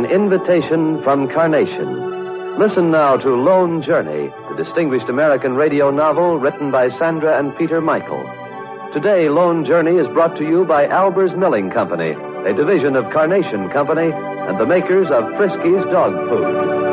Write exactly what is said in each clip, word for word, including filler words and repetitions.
An invitation from Carnation. Listen now to Lone Journey, the distinguished American radio novel written by Sandra and Peter Michael. Today, Lone Journey is brought to you by Albers Milling Company, a division of Carnation Company and the makers of Friskies Dog Food.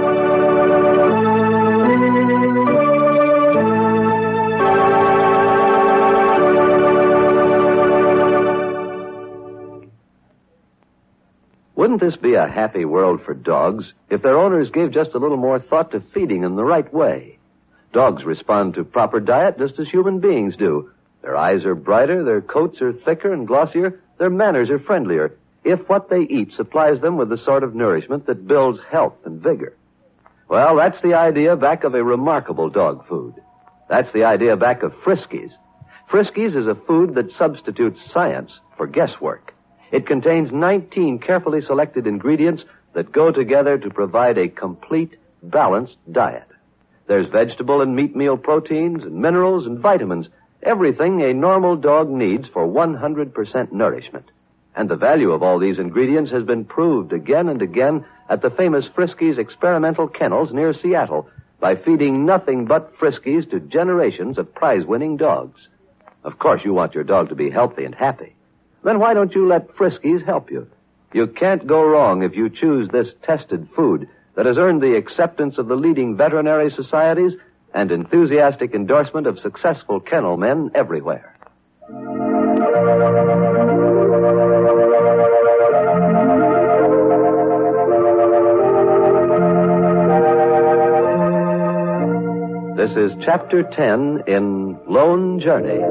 Wouldn't this be a happy world for dogs if their owners gave just a little more thought to feeding them the right way? Dogs respond to proper diet just as human beings do. Their eyes are brighter, their coats are thicker and glossier, their manners are friendlier, if what they eat supplies them with the sort of nourishment that builds health and vigor. Well, that's the idea back of a remarkable dog food. That's the idea back of Friskies. Friskies is a food that substitutes science for guesswork. It contains nineteen carefully selected ingredients that go together to provide a complete, balanced diet. There's vegetable and meat meal proteins and minerals and vitamins, everything a normal dog needs for one hundred percent nourishment. And the value of all these ingredients has been proved again and again at the famous Friskies experimental kennels near Seattle by feeding nothing but Friskies to generations of prize-winning dogs. Of course, you want your dog to be healthy and happy. Then why don't you let Friskies help you? You can't go wrong if you choose this tested food that has earned the acceptance of the leading veterinary societies and enthusiastic endorsement of successful kennel men everywhere. This is Chapter ten in Lone Journey.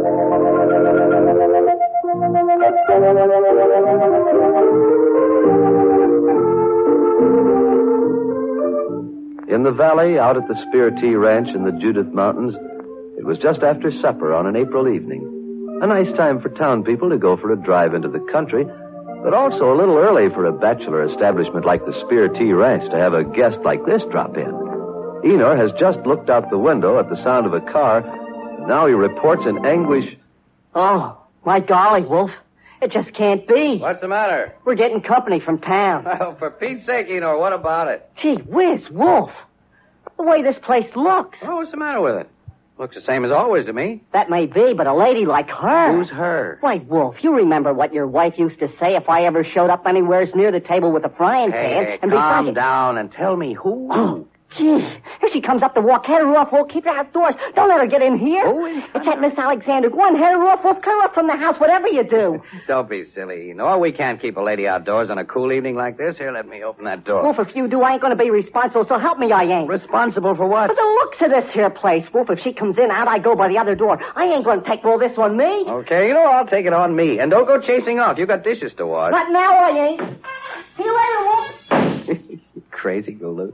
In the valley, out at the Spear Tea Ranch in the Judith Mountains, it was just after supper on an April evening. A nice time for town people to go for a drive into the country, but also a little early for a bachelor establishment like the Spear Tea Ranch to have a guest like this drop in. Enor has just looked out the window at the sound of a car, and now he reports in anguish. Oh, my golly, Wolf. It just can't be. What's the matter? We're getting company from town. Oh, for Pete's sake, Enor, what about it? Gee whiz, Wolf. The way this place looks. Oh, what's the matter with it? Looks the same as always to me. That may be, but a lady like her. Who's her? Why, Wolf, you remember what your wife used to say if I ever showed up anywheres near the table with a frying Hey, pan. hey, and calm besides... down and tell me who. Oh, gee, if she comes up to walk, head her off, Wolf. Keep her outdoors. Don't let her get in here. Oh, in it's that Miss Alexander. Go on, head her off, Wolf. Cut her off from the house, whatever you do. Don't be silly, Enor. We can't keep a lady outdoors on a cool evening like this. Here, let me open that door. Wolf, if you do, I ain't going to be responsible, so help me, I ain't. Responsible for what? For the looks of this here place, Wolf. If she comes in, out I go by the other door. I ain't going to take all this on me. Okay, you know, I'll take it on me. And don't go chasing off. You got dishes to wash. Not now, I ain't. See you later, Wolf. Crazy galoot.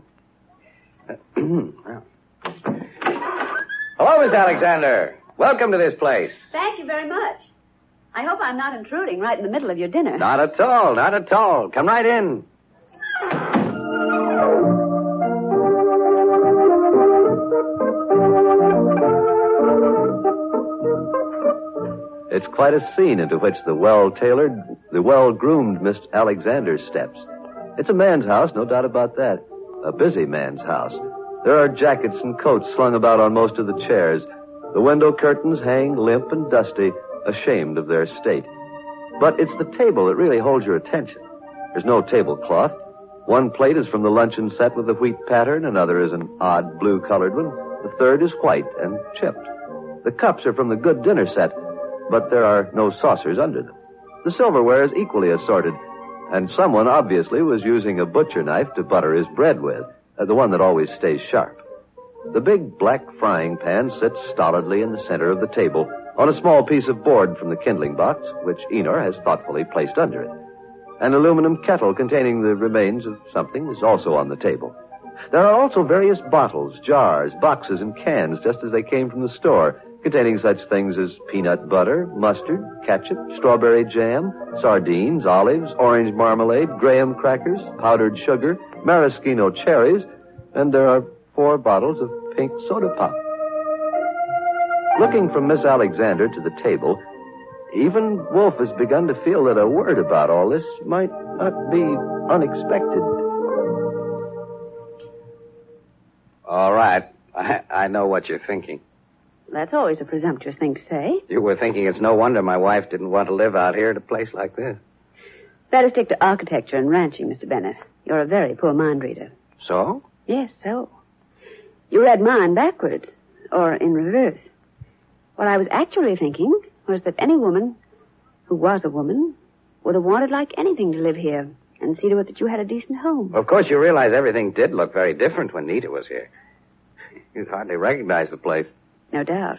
Hello, Miss Alexander. Welcome to this place. Thank you very much. I hope I'm not intruding right in the middle of your dinner. Not at all, not at all. Come right in. It's quite a scene into which the well-tailored, the well-groomed Miss Alexander steps. It's a man's house, no doubt about that. A busy man's house. There are jackets and coats slung about on most of the chairs. The window curtains hang limp and dusty, ashamed of their state. But it's the table that really holds your attention. There's no tablecloth. One plate is from the luncheon set with the wheat pattern, another is an odd blue-colored one. The third is white and chipped. The cups are from the good dinner set, but there are no saucers under them. The silverware is equally assorted, and someone obviously was using a butcher knife to butter his bread with, uh, the one that always stays sharp. The big black frying pan sits stolidly in the center of the table on a small piece of board from the kindling box, which Enor has thoughtfully placed under it. An aluminum kettle containing the remains of something is also on the table. There are also various bottles, jars, boxes, and cans, just as they came from the store, containing such things as peanut butter, mustard, ketchup, strawberry jam, sardines, olives, orange marmalade, graham crackers, powdered sugar, maraschino cherries, and there are four bottles of pink soda pop. Looking from Miss Alexander to the table, even Wolf has begun to feel that a word about all this might not be unexpected. All right. I, I know what you're thinking. That's always a presumptuous thing to say. You were thinking it's no wonder my wife didn't want to live out here at a place like this. Better stick to architecture and ranching, Mister Bennett. You're a very poor mind reader. So? Yes, so. You read mine backwards, or in reverse. What I was actually thinking was that any woman who was a woman would have wanted like anything to live here and see to it that you had a decent home. Of course, you realize everything did look very different when Nita was here. You'd hardly recognize the place. No doubt.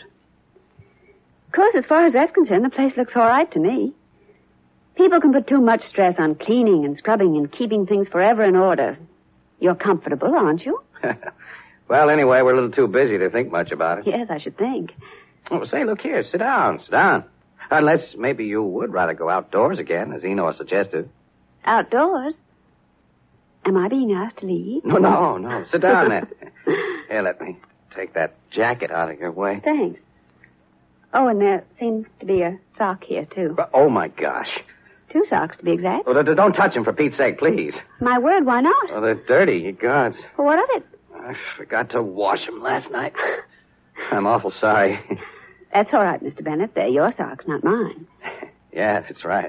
Of course, as far as that's concerned, the place looks all right to me. People can put too much stress on cleaning and scrubbing and keeping things forever in order. You're comfortable, aren't you? Well, anyway, we're a little too busy to think much about it. Yes, I should think. Oh, say, look here. Sit down. Sit down. Unless maybe you would rather go outdoors again, as Eno suggested. Outdoors? Am I being asked to leave? No, no, no. Sit down then. Here, let me take that jacket out of your way. Thanks. Oh, and there seems to be a sock here, too. Oh, my gosh. Two socks, to be exact. Oh, don't touch them, for Pete's sake, please. My word, why not? Oh, they're dirty, you gods. Well, what of it? I forgot to wash them last night. I'm awful sorry. That's all right, Mister Bennett. They're your socks, not mine. Yeah, that's right.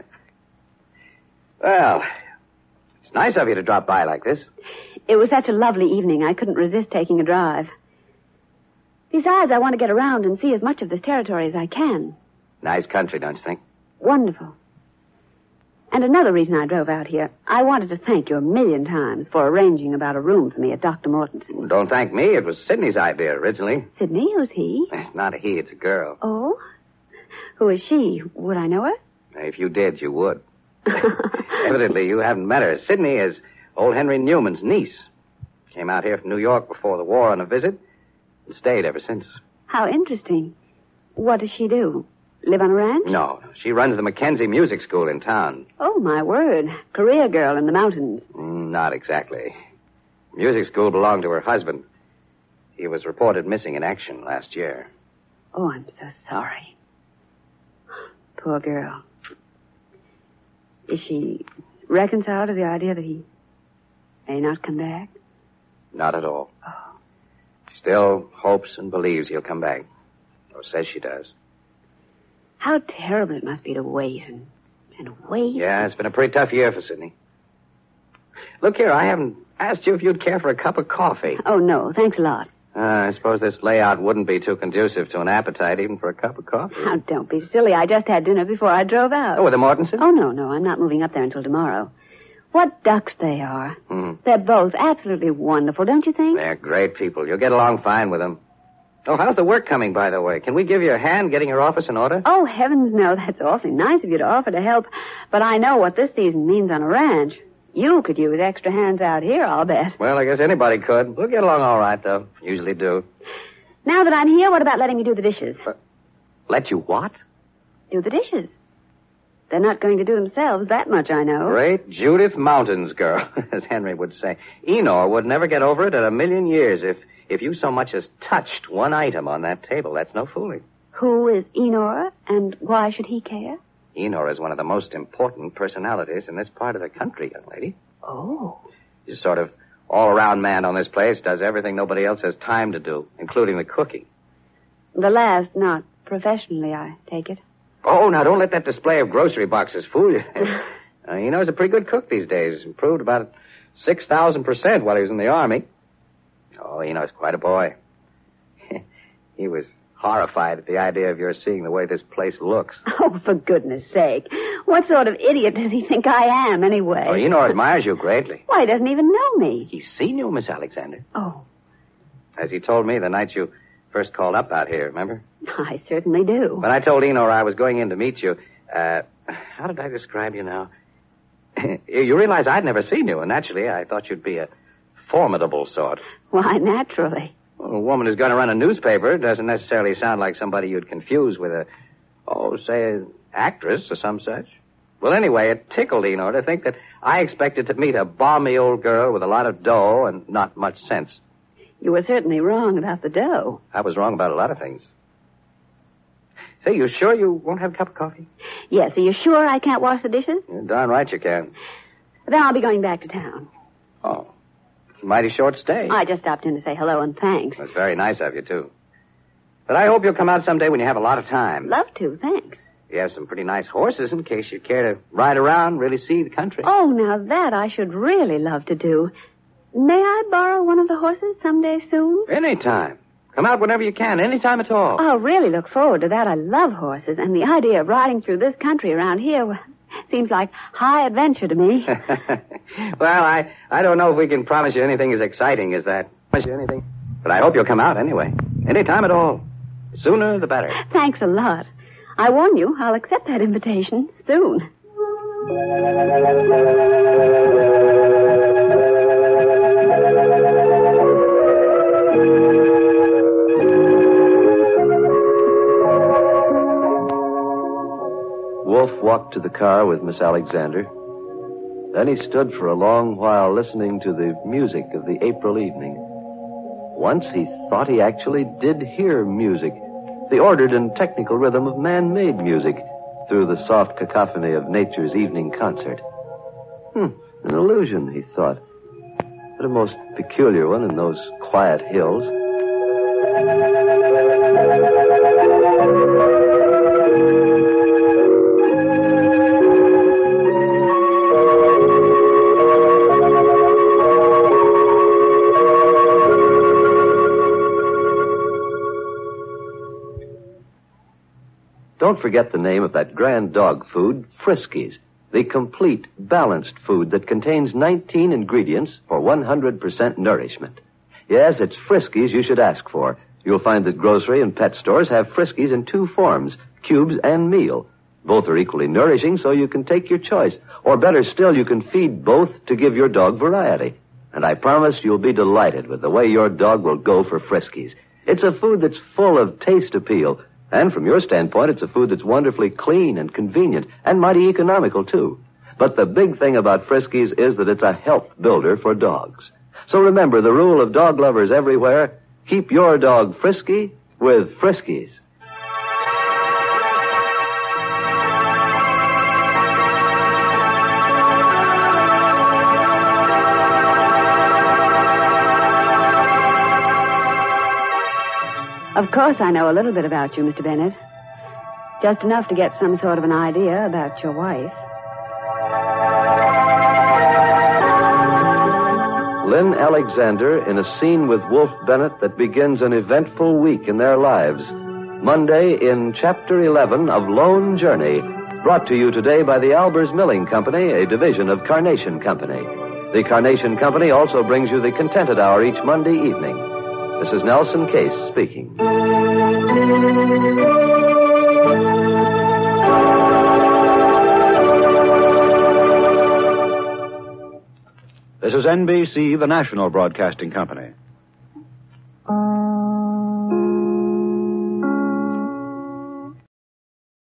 Well, it's nice of you to drop by like this. It was such a lovely evening, I couldn't resist taking a drive. Besides, I want to get around and see as much of this territory as I can. Nice country, don't you think? Wonderful. And another reason I drove out here, I wanted to thank you a million times for arranging about a room for me at Doctor Mortenson's. Don't thank me. It was Sidney's idea originally. Sidney? Who's he? It's not a he, it's a girl. Oh? Who is she? Would I know her? If you did, you would. Evidently, you haven't met her. Sidney is old Henry Newman's niece. Came out here from New York before the war on a visit and stayed ever since. How interesting. What does she do? Live on a ranch? No, she runs the Mackenzie Music School in town. Oh, my word. Career girl in the mountains. Mm, not exactly. Music school belonged to her husband. He was reported missing in action last year. Oh, I'm so sorry. Poor girl. Is she reconciled to the idea that he may not come back? Not at all. Oh. She still hopes and believes he'll come back. Or says she does. How terrible it must be to wait and, and wait. Yeah, it's been a pretty tough year for Sidney. Look here, I haven't asked you if you'd care for a cup of coffee. Oh, no, thanks a lot. Uh, I suppose this layout wouldn't be too conducive to an appetite, even for a cup of coffee. Oh, don't be silly. I just had dinner before I drove out. Oh, with the Mortensen? Oh, no, no, I'm not moving up there until tomorrow. What ducks they are. Mm. They're both absolutely wonderful, don't you think? They're great people. You'll get along fine with them. Oh, how's the work coming, by the way? Can we give you a hand getting your office in order? Oh, heavens no. That's awfully nice of you to offer to help. But I know what this season means on a ranch. You could use extra hands out here, I'll bet. Well, I guess anybody could. We'll get along all right, though. Usually do. Now that I'm here, what about letting me do the dishes? Uh, let you what? Do the dishes. They're not going to do themselves, that much I know. Great Judith Mountains girl, as Henry would say. Enor would never get over it in a million years if... If you so much as touched one item on that table. That's no fooling. Who is Enor, and why should he care? Enor is one of the most important personalities in this part of the country, young lady. Oh. He's sort of all-around man on this place, does everything nobody else has time to do, including the cooking. The last, not professionally, I take it. Oh, now don't let that display of grocery boxes fool you. uh, Enor's a pretty good cook these days. Improved about six thousand percent while he was in the Army. Oh, Eno's quite a boy. He was horrified at the idea of your seeing the way this place looks. Oh, for goodness sake. What sort of idiot does he think I am, anyway? Oh, Eno admires you greatly. Why, he doesn't even know me. He's seen you, Miss Alexander. Oh. As he told me the night you first called up out here, remember? I certainly do. When I told Eno I was going in to meet you, uh, how did I describe you now? You realize I'd never seen you, and naturally I thought you'd be a formidable sort. Why, naturally. Well, a woman who's going to run a newspaper doesn't necessarily sound like somebody you'd confuse with a, oh, say, an actress or some such. Well, anyway, it tickled Eno to think that I expected to meet a balmy old girl with a lot of dough and not much sense. You were certainly wrong about the dough. I was wrong about a lot of things. Say, you sure you won't have a cup of coffee? Yes, are you sure I can't wash the dishes? You're darn right you can. Then I'll be going back to town. Oh. Mighty short stay. I just stopped in to say hello and thanks. That's very nice of you, too. But I hope you'll come out someday when you have a lot of time. Love to, thanks. You have some pretty nice horses in case you care to ride around, really see the country. Oh, now that I should really love to do. May I borrow one of the horses someday soon? Anytime. Come out whenever you can, anytime at all. I'll really look forward to that. I love horses, and the idea of riding through this country around here well, seems like high adventure to me. Well, I, I don't know if we can promise you anything as exciting as that. Promise you anything. But I hope you'll come out anyway. Anytime at all. The sooner, the better. Thanks a lot. I warn you, I'll accept that invitation soon. Wolf walked to the car with Miss Alexander. Then he stood for a long while listening to the music of the April evening. Once he thought he actually did hear music, the ordered and technical rhythm of man-made music through the soft cacophony of nature's evening concert. Hmm, an illusion, he thought, but a most peculiar one in those quiet hills. Don't forget the name of that grand dog food, Friskies, the complete, balanced food that contains nineteen ingredients for one hundred percent nourishment. Yes, it's Friskies you should ask for. You'll find that grocery and pet stores have Friskies in two forms, cubes and meal. Both are equally nourishing, so you can take your choice. Or better still, you can feed both to give your dog variety. And I promise you'll be delighted with the way your dog will go for Friskies. It's a food that's full of taste appeal. And from your standpoint, it's a food that's wonderfully clean and convenient and mighty economical, too. But the big thing about Friskies is that it's a health builder for dogs. So remember the rule of dog lovers everywhere. Keep your dog frisky with Friskies. Of course I know a little bit about you, Mister Bennett. Just enough to get some sort of an idea about your wife. Lynn Alexander in a scene with Wolf Bennett that begins an eventful week in their lives. Monday in Chapter eleven of Lone Journey, brought to you today by the Albers Milling Company, a division of Carnation Company. The Carnation Company also brings you the Contented Hour each Monday evening. This is Nelson Case speaking. This is N B C, the national broadcasting company.